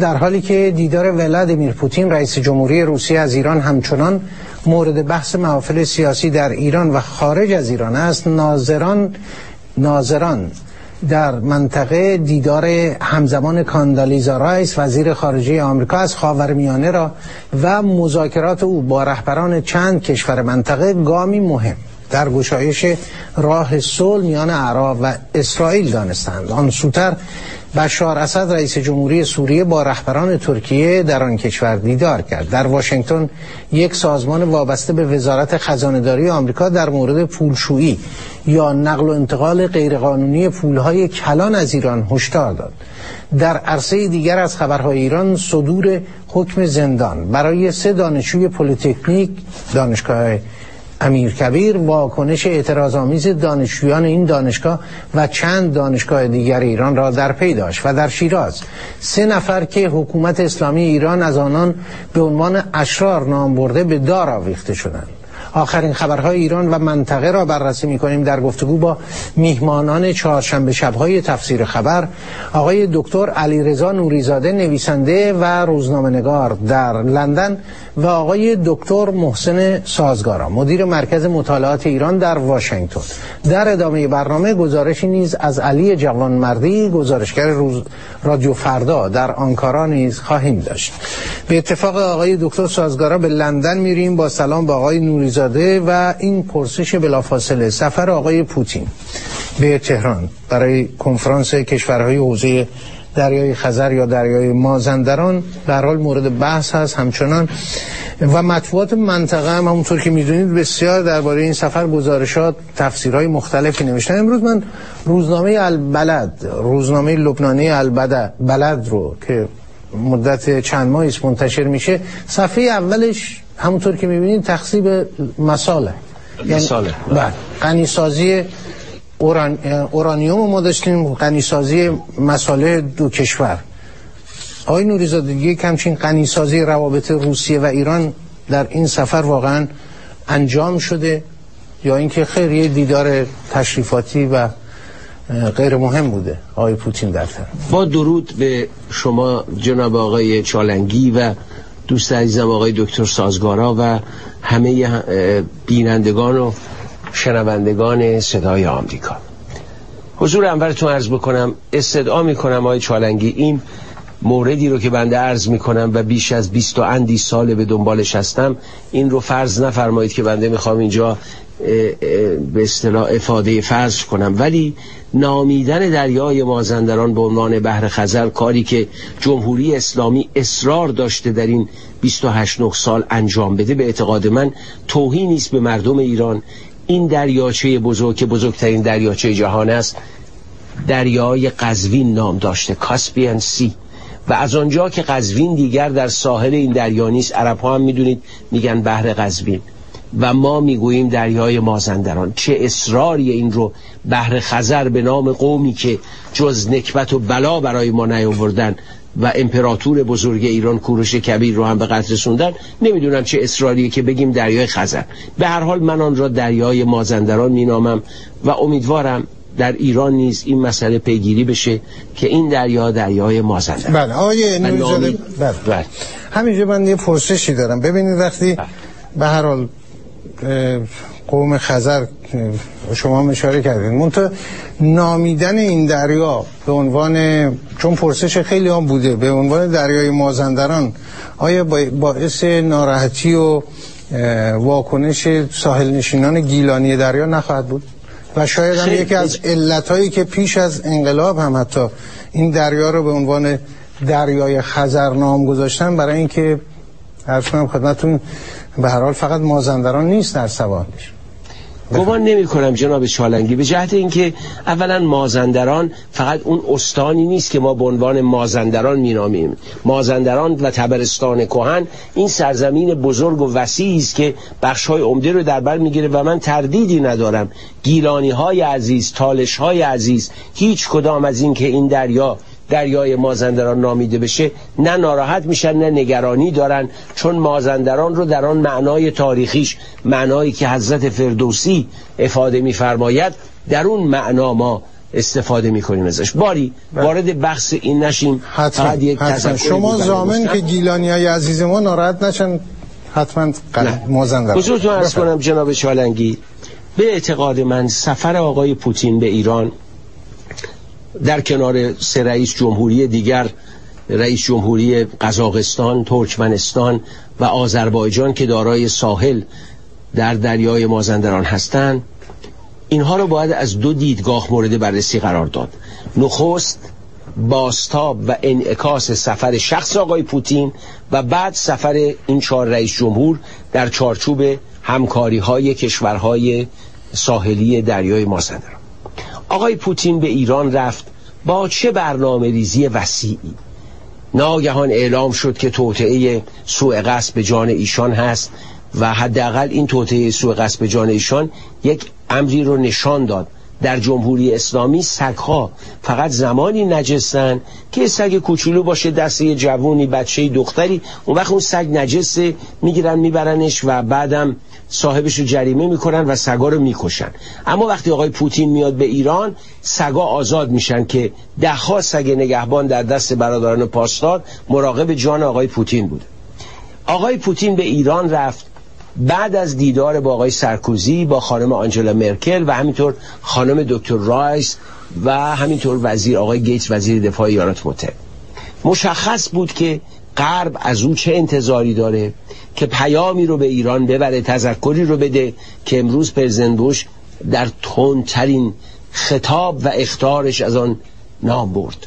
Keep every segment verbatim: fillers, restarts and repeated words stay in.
در حالی که دیدار ولادیمیر پوتین رئیس جمهوری روسیه از ایران همچنان مورد بحث محافل سیاسی در ایران و خارج از ایران است، ناظران ناظران در منطقه دیدار همزمان کاندالیزا رایس وزیر خارجه آمریکا از خاورمیانه را و مذاکرات او با رهبران چند کشور منطقه گامی مهم در گشایش راه صلح میان عرب و اسرائیل دانستند. آن سوتر بشار اسد رئیس جمهوری سوریه با رهبران ترکیه در آن کشور دیدار کرد. در واشنگتن یک سازمان وابسته به وزارت خزانه‌داری آمریکا در مورد پولشویی یا نقل و انتقال غیرقانونی پولهای کلان از ایران هشدار داد. در عرصه دیگر از خبرهای ایران، صدور حکم زندان برای سه دانشجوی پلی‌تکنیک دانشگاه امیرکبیر، واکنش اعتراض‌آمیز دانشجویان این دانشگاه و چند دانشگاه دیگر ایران را در پی داشت. و در شیراز سه نفر که حکومت اسلامی ایران از آنان به عنوان اشرار نام برده به دار آویخته شدند. آخرین خبرهای ایران و منطقه را بررسی می‌کنیم در گفتگو با میهمانان چهارشنبه شب‌های تفسیر خبر، آقای دکتر علیرضا نوریزاده نویسنده و روزنامه‌نگار در لندن و آقای دکتر محسن سازگارا مدیر مرکز مطالعات ایران در واشنگتن. در ادامه برنامه گزارشی نیز از علی جوانمردی گزارشگر روز رادیو فردا در آنکارا نیز خواهیم داشت. به اتفاق آقای دکتر سازگارا به لندن میریم با سلام با آقای نوریزاده و این پرسش بلافاصله: سفر آقای پوتین به تهران برای کنفرانس کشورهای حوزه دریای خزر یا دریای مازندران به هر حال مورد بحث هست همچنان و مطبوعات منطقه هم همونطور که میدونید بسیار درباره این سفر گزارشات تفسیرهای مختلفی نوشتن. امروز من روزنامه البلد، روزنامه لبنانی البلد رو که مدت چند ماهی است منتشر میشه، صفحه اولش همونطور که میبینید تخصیب مساله، یعنی بعد غنیسازی اوران... اورانیوم ما داشتیم، غنیسازی مساله دو کشور. آقای نوریزاده، یک همچین غنیسازی روابط روسیه و ایران در این سفر واقعا انجام شده یا اینکه خیر یه دیدار تشریفاتی و غیر مهم بوده آقای پوتین در تهران؟ با درود به شما جناب آقای چالنگی و دوست عزیزم آقای دکتر سازگارا و همه بینندگان و شنوندگان صدای آمریکا، حضور انورتون عرض بکنم. استدعا میکنم آقای چالنگی این موردی رو که بنده عرض میکنم و بیش از بیست و اندی سال به دنبالش هستم، این رو فرض نفرمایید که بنده میخوام اینجا به اصطلاح افاده فرض کنم، ولی نامیدن دریای مازندران به عنوان بحر خزر، کاری که جمهوری اسلامی اصرار داشته در این بیست و هشت نه سال انجام بده، به اعتقاد من توهینی است به مردم ایران. این دریاچه بزرگ که بزرگترین دریاچه جهان است، دریای قزوین نام داشته، کاسپین سی، و از آنجا که قزوین دیگر در ساحل این دریا نیست، عرب ها هم میدونید میگن بحر قزوین و ما میگوییم دریای مازندران. چه اصراری این رو بحر خزر به نام قومی که جز نکبت و بلا برای ما نیاوردن و امپراتور بزرگ ایران کوروش کبیر رو هم به قتل رسوندن، نمیدونم چه اصراریه که بگیم دریای خزر. به هر حال من آن را دریای مازندران مینامم و امیدوارم در ایران نیز این مسئله پیگیری بشه که این دریا دریای مازندران. بله آقای نوریزاده، بله همینجا من یه پرسشی دارم. ببینید وقتی به هر حال قوم خزر شما اشاره کردید، منتها نامیدن این دریا به عنوان، چون پرسش خیلی هم بوده، به عنوان دریای مازندران، آیا باعث ناراحتی و واکنش ساحل نشینان گیلانی دریا نخواهد بود؟ و شاید هم یکی از علتایی که پیش از انقلاب هم حتی این دریا رو به عنوان دریای خزر نام گذاشتن، برای اینکه عرض کنم خدمتتون به هر حال فقط مازندران نیست در سواحلش. گمان نمی کنم جناب چالنگی، به جهت اینکه اولا مازندران فقط اون استانی نیست که ما به عنوان مازندران مینامیم. مازندران و طبرستان کهن این سرزمین بزرگ و وسیعی است که بخش‌های عمده رو در بر میگیره و من تردیدی ندارم گیلانی‌های عزیز، تالش‌های عزیز، هیچ کدام از این که این دریا دریای مازندران نامیده بشه نه ناراحت میشن نه نگرانی دارن، چون مازندران رو در آن معنای تاریخیش، معنایی که حضرت فردوسی افاده میفرماید، در اون معنا ما استفاده میکنیم ازش. باری وارد بحث این نشیم. فقط یک تذکر شما ضامن که گیلانیای عزیز ما ناراحت نشن، حتما موزن دارم. حضورتون عرض کنم جناب چالنگی، به اعتقاد من سفر آقای پوتین به ایران در کنار سه رئیس جمهوری دیگر، رئیس جمهوری قزاقستان، ترکمنستان و آذربایجان که دارای ساحل در دریای مازندران هستند، اینها رو باید از دو دیدگاه مورد بررسی قرار داد. نخست بازتاب و انعکاس سفر شخص آقای پوتین و بعد سفر این چهار رئیس جمهور در چارچوب همکاری های کشورهای ساحلی دریای مازندران. آقای پوتین به ایران رفت با چه برنامه ریزی وسیعی؟ ناگهان اعلام شد که توطئه سوء قصد به جان ایشان هست و حداقل این توطئه سوء قصد به جان ایشان یک امری رو نشان داد. در جمهوری اسلامی سگ‌ها فقط زمانی نجسن که سگ کوچولو باشه دست یه جوونی، بچه‌ای، دختری، اون وقت اون سگ نجسه، میگیرن میبرنش و بعدم صاحبش رو جریمه میکنن و سگا رو میکشن. اما وقتی آقای پوتین میاد به ایران، سگا آزاد میشن که ده ها سگ نگهبان در دست برادران پاسدار مراقب جان آقای پوتین بود. آقای پوتین به ایران رفت بعد از دیدار با آقای سارکوزی، با خانم آنجلا مرکل و همینطور خانم دکتر رایس و همینطور وزیر آقای گیتس، وزیر دفاع ایالات متحده. مشخص بود که غرب از اون چه انتظاری داره که پیامی رو به ایران ببره، تذکری رو بده که امروز پرزیدنت بوش در تندترین خطاب و اخطارش از آن نام برد.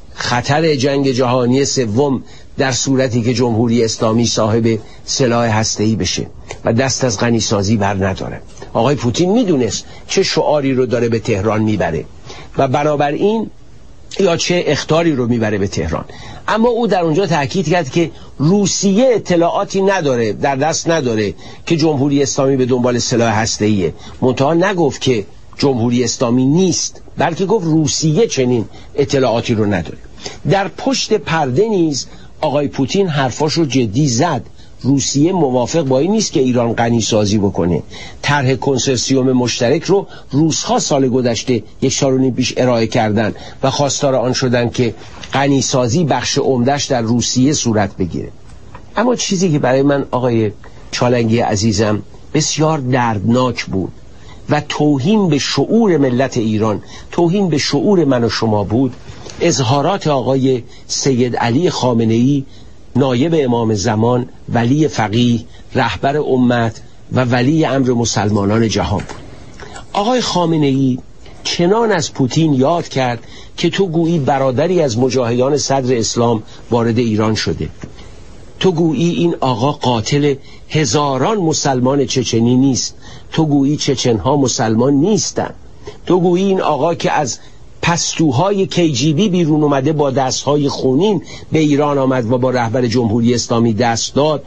خطر جنگ جهانی سوم در صورتی که جمهوری اسلامی صاحب سلاح هسته‌ای بشه و دست از غنیسازی بر نداره. آقای پوتین میدونست چه شعاری رو داره به تهران میبره و بنابراین یا چه اخطاری رو میبره به تهران. اما او در اونجا تاکید کرد که روسیه اطلاعاتی نداره، در دست نداره که جمهوری اسلامی به دنبال سلاح هسته‌ایه. منتها نگفت که جمهوری اسلامی نیست، بلکه گفت روسیه چنین اطلاعاتی رو نداره. در پشت پرده نیز آقای پوتین حرفاش رو جدی زد. روسیه موافق با این نیست که ایران غنی سازی بکنه. طرح کنسرسیوم مشترک رو روس‌ها سال گذشته یک سال و نیم پیش ارائه کردن و خواستار آن شدن که غنی سازی بخش عمده‌اش در روسیه صورت بگیره. اما چیزی که برای من آقای چالنگی عزیزم بسیار دردناک بود و توهین به شعور ملت ایران، توهین به شعور من و شما بود، اظهارات آقای سید علی خامنه‌ای، نایب امام زمان، ولی فقیه، رهبر امت و ولی امر مسلمانان جهان بود. آقای خامنه‌ای چنان از پوتین یاد کرد که تو گویی برادری از مجاهدان صدر اسلام وارد ایران شده، تو گویی این آقا قاتل هزاران مسلمان چچنی نیست، تو گویی چچنها مسلمان نیستن، تو گویی این آقا که از پستوهای کی جی بی بیرون اومده با دستهای خونین به ایران آمد و با رهبر جمهوری اسلامی دست داد،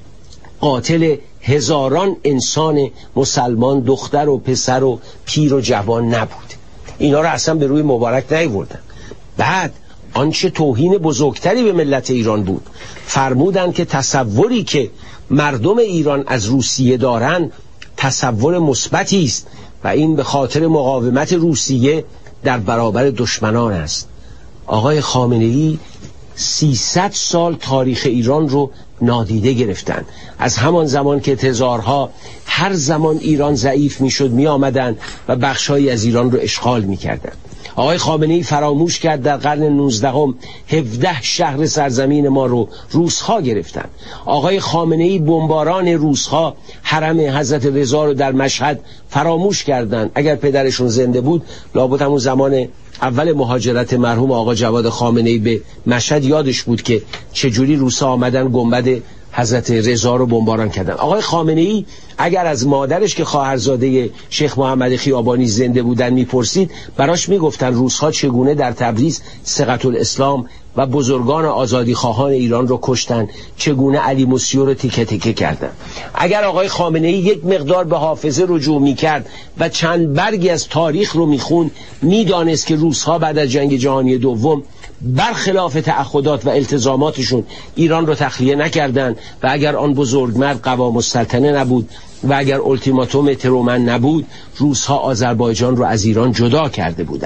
قاتل هزاران انسان مسلمان، دختر و پسر و پیر و جوان نبود. اینا رو اصلا به روی مبارک نیاوردن. بعد آنچه توهین بزرگتری به ملت ایران بود، فرمودن که تصوری که مردم ایران از روسیه دارن تصور مثبتی است و این به خاطر مقاومت روسیه در برابر دشمنان است. آقای خامنه‌ای سیصد سال تاریخ ایران رو نادیده گرفتن. از همان زمان که تزارها هر زمان ایران ضعیف میشد می آمدن و بخشایی از ایران رو اشغال می کردن. آقای خامنه‌ای فراموش کرد در قرن نوزدهم هفده شهر سرزمین ما رو روس‌ها گرفتن. آقای خامنه‌ای بمباران روس‌ها حرم حضرت رضا رو در مشهد فراموش کردند. اگر پدرشون زنده بود لابد همون زمان اول مهاجرت مرحوم آقا جواد خامنه‌ای به مشهد یادش بود که چجوری روس‌ها آمدن گنبد حضرت رضا رو بمباران کردن. آقای خامنه‌ای اگر از مادرش که خواهرزاده شیخ محمد خیابانی زنده بودن میپرسید، براش میگفتن روس‌ها چگونه در تبریز ثقة الاسلام و بزرگان آزادی خواهان ایران رو کشتن، چگونه علی موسیو رو تیکه تیکه کردن. اگر آقای خامنه‌ای یک مقدار به حافظه رجوع میکرد و چند برگی از تاریخ رو میخوند، میدانست که روس‌ها بعد از جنگ جهانی دوم برخلاف تعهدات و التزاماتشون ایران رو تخلیه نکردن و اگر آن بزرگمرد قوام السلطنه نبود و اگر التیماتوم ترومن نبود، روس‌ها آذربایجان رو از ایران جدا کرده بودند.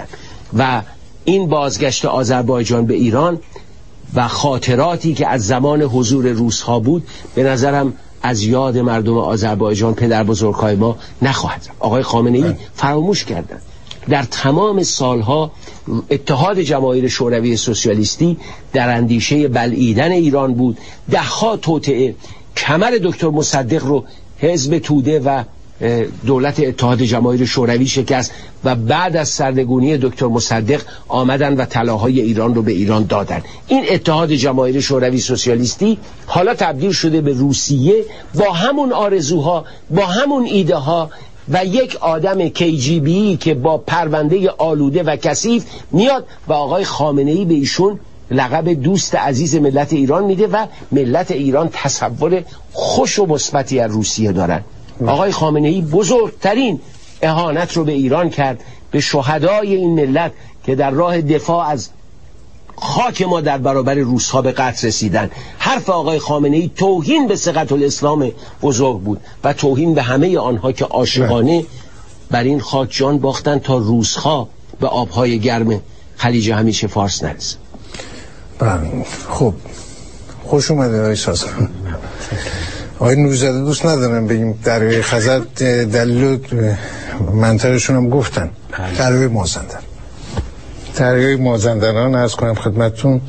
و این بازگشت آذربایجان به ایران و خاطراتی که از زمان حضور روس‌ها بود به نظرم از یاد مردم آذربایجان پدر بزرگای ما نخواهد. آقای خامنه‌ای فراموش کردند در تمام سالها اتحاد جماهیر شوروی سوسیالیستی در اندیشه بلعیدن ایران بود. دهها توطئه کمر دکتر مصدق رو حزب توده و دولت اتحاد جماهیر شوروی شکست و بعد از سرنگونی دکتر مصدق آمدن و طلاهای ایران رو به ایران دادن. این اتحاد جماهیر شوروی سوسیالیستی حالا تبدیل شده به روسیه با همون آرزوها، با همون ایده ها و یک آدم کی جی بی که با پرونده آلوده و کثیف میاد و آقای خامنه‌ای به ایشون لقب دوست عزیز ملت ایران میده و ملت ایران تصور خوش و مثبتی از روسیه دارن. آقای خامنه‌ای بزرگترین اهانت رو به ایران کرد، به شهدای این ملت که در راه دفاع از خاک ما در برابر روس‌ها به قتل رسیدن. حرف آقای خامنه‌ای توهین به ثقة الاسلام بزرگ بود و توهین به همه آنها که عاشقانه بر این خاک جان باختن تا روس‌ها به آبهای گرم خلیج همیشه فارس نرسن. خب خوش اومده آقای سازگار. آقای نوری‌زاده دوست ندارم بگیم دریای خزر دلیل منطقشون هم گفتن. دریای مازندران دریای مازندران عرض کنم خدمتتون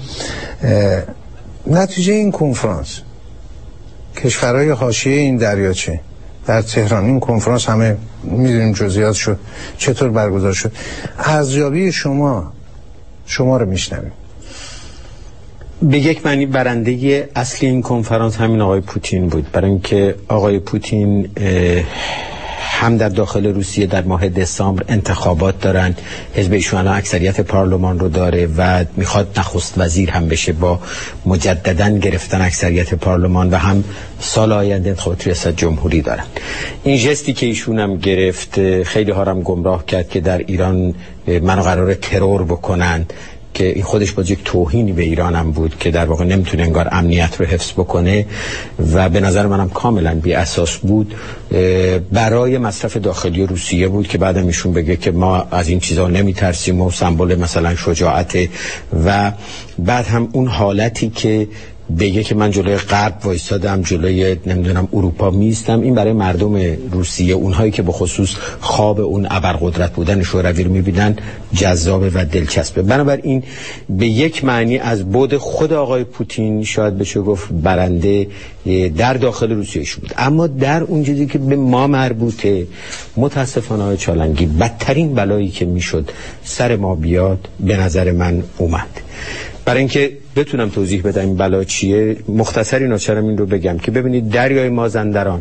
نتیجه این کنفرانس کشورهای حاشیه این دریاچه در تهران، این کنفرانس همه میدونیم جزئیات شد چطور برگزار شد، ارزیابی شما شما رو میشنویم. به یک معنی برنده اصلی این کنفرانس همین آقای پوتین بود، برای اینکه آقای پوتین هم در داخل روسیه در ماه دسامبر انتخابات دارن، حزب ایشون اکثریت پارلمان رو داره و میخواد نخست وزیر هم بشه با مجددا گرفتن اکثریت پارلمان، و هم سال آینده انتخابات ریاست جمهوری دارن. این ژستی که ایشون هم گرفت خیلی ها هم گمراه کرد که در ایران منو قراره ترور بکنن، که این خودش باز یک توهینی به ایران هم بود که در واقع نمیتونه انگار امنیت رو حفظ بکنه و به نظر منم کاملا بی اساس بود برای مصرف داخلی روسیه بود که بعدم ایشون بگه که ما از این چیزا نمیترسیم و سمبل مثلا شجاعت، و بعد هم اون حالتی که بگه که من جلوی غرب وایسادم، جلوی نمیدونم اروپا میستم، این برای مردم روسیه، اونهایی که به خصوص خواب اون ابرقدرت بودن شوروی رو میبینن، جذابه و دلچسبه. بنابراین به یک معنی از بعد خود آقای پوتین شاید بشه گفت برنده در داخل روسیه شد. اما در اون چیزی که به ما مربوطه، متاسفانه آقای چالنگی بدترین بلایی که میشد سر ما بیاد به نظر من اومد. برای اینکه بتونم توضیح بدم این بلا چیه، مختصری ناچارم این رو بگم که ببینید دریای مازندران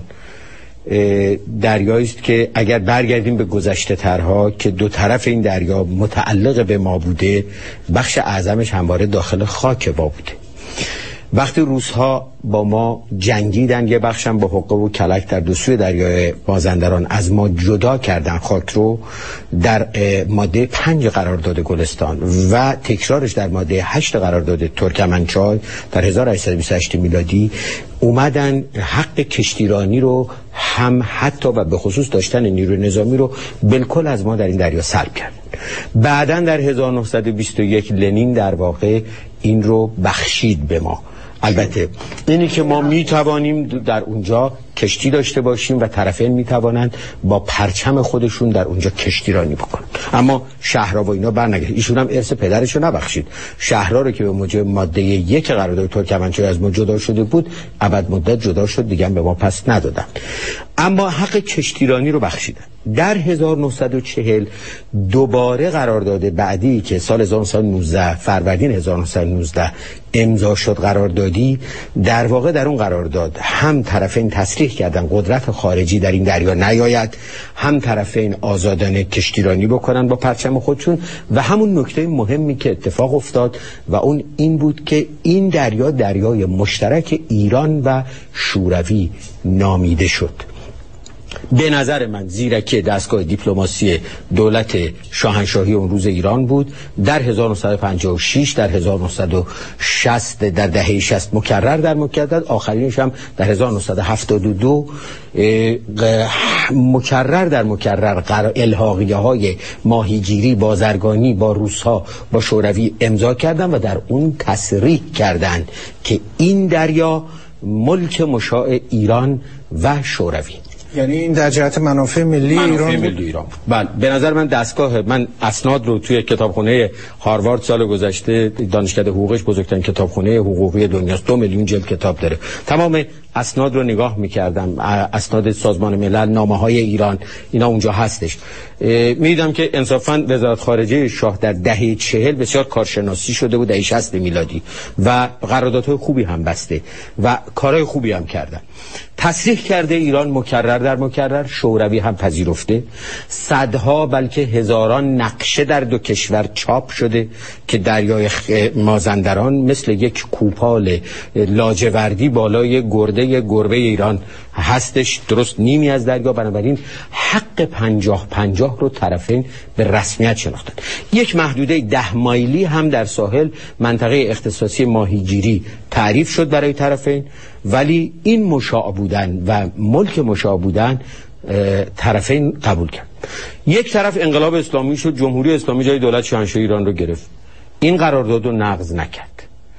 دریایی است که اگر برگردیم به گذشته ترها که دو طرف این دریا متعلق به ما بوده، بخش اعظمش همواره داخل خاک ما بوده. وقتی روس‌ها با ما جنگیدن، یه بخشم با حقه و کلک در دو سوی دریای مازندران از ما جدا کردن خاک رو، در ماده پنج قرارداد گلستان و تکرارش در ماده هشت قرارداد ترکمنچای در هزار و هشتصد و بیست و هشت میلادی اومدن حق کشتیرانی رو هم حتی و به خصوص داشتن نیروی نظامی رو بالکل از ما در این دریا سلب کرد. بعداً در هزار و نهصد و بیست و یک لنین در واقع این رو بخشید به ما. البته اینی که ما می توانیم در اونجا کشتی داشته باشیم و طرفین می توانند با پرچم خودشون در اونجا کشتیرانی بکنن، اما شهرها و اینا برنگشت. ایشون هم ارث پدرش رو نبخشید. شهرها رو که به موجب ماده یک قرارداد ترکمنچای از ما جدا شده بود، ابد مدت جدا شد، دیگه به ما پس ندادن، اما حق کشتیرانی رو بخشیدن. در هزار و نهصد و چهل دوباره قرارداد بعدی که سال هزار و نهصد و نوزده فروردین هزار و نهصد و نوزده امضا شد قراردادی، در واقع در اون قرارداد هم طرفین تصریح کردن قدرت خارجی در این دریا نیاید، هم طرفین آزادانه کشتیرانی بکنن با پرچم خودشون، و همون نکته مهمی که اتفاق افتاد و اون این بود که این دریا دریای مشترک ایران و شوروی نامیده شد. به نظر من زیرکی دستگاه دیپلماسی دولت شاهنشاهی اون روز ایران بود. در هزار و نهصد و پنجاه و شش، در هزار و نهصد و شصت، در دهه شصت مکرر در مکرر، آخرینش هم در هزار و نهصد و هفتاد و دو مکرر در مکرر الحاقیه های ماهیگیری بازرگانی با روس‌ها با شوروی امضا کردند و در اون تصریح کردند که این دریا ملک مشاع ایران و شوروی. یعنی این در جهت منافع ملی منافع ایران ملی ایران. بله، به نظر من دستگاه من اسناد رو توی کتابخونه هاروارد سال گذشته، دانشکده حقوقش بزرگترین کتابخونه حقوقی دنیاست، دو میلیون جلد کتاب داره. تمام اسناد رو نگاه می‌کردم، اسناد سازمان ملل، نامه‌های ایران، اینا اونجا هستش. می‌دیدم که انصافاً وزارت خارجه شاه در دهه چهل بسیار کارشناسی شده بود، دهه شصت میلادی، و قراردادهای خوبی هم بسته و کارهای خوبی هم کردن. تصریح کرده ایران مکرر در مکرر، شوروی هم پذیرفته، صدها بلکه هزاران نقشه در دو کشور چاپ شده که دریای مازندران مثل یک کوپال لاجوردی بالای گرده گربه ایران هستش، درست نیمی از دریا. بنابراین حق پنجاه پنجاه رو طرفین به رسمیت شناختن. یک محدوده ده مایلی هم در ساحل منطقه اختصاصی ماهیگیری تعریف شد برای طرفین، ولی این مشاع بودن و ملک مشاع بودن طرفین قبول کرد. یک طرف انقلاب اسلامی شد، جمهوری اسلامی جای دولت شاهنشاهی ایران رو گرفت، این قرارداد رو نقض نکرد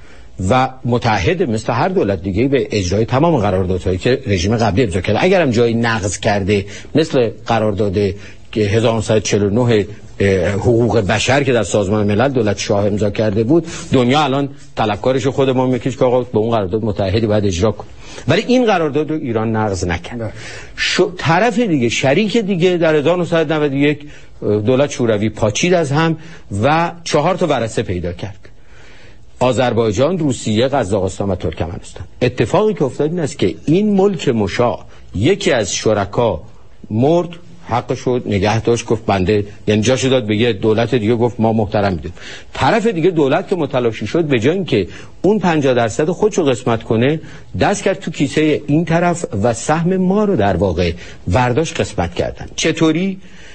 و متعهد مثل هر دولت دیگه به اجرای تمام قراردادهایی که رژیم قبلی امضا کرده. اگرم جایی نقض کرده مثل قرارداد هزار و نهصد و چهل و نه حقوق بشر که در سازمان ملل دولت شاه امضا کرده بود، دنیا الان طلبکارش خود ما میگه که آقا به اون قرارداد متعهدی باید اجرا کن، ولی این قرارداد رو ایران نقض نکرد. طرف دیگه، شریک دیگه، در هزار و نهصد و نود و یک دولت شوروی پاچید از هم و چهار تا ورثه پیدا کرد: آذربایجان، روسیه، قزاقستان و ترکمنستان. اتفاقی که افتاد این است که این ملک مشاع یکی از شرکا مرد، حقش رو نگه داشت، گفت بنده، یعنی جاشو داد به یه دولت دیگه، گفت ما محترم میدیم. طرف دیگه دولت که متلاشی شد، به جای اینکه اون پنجاه درصد خودشو قسمت کنه، دست کرد تو کیسه این طرف و سهم ما رو در واقع برداشت قسمت کردن. چطوری؟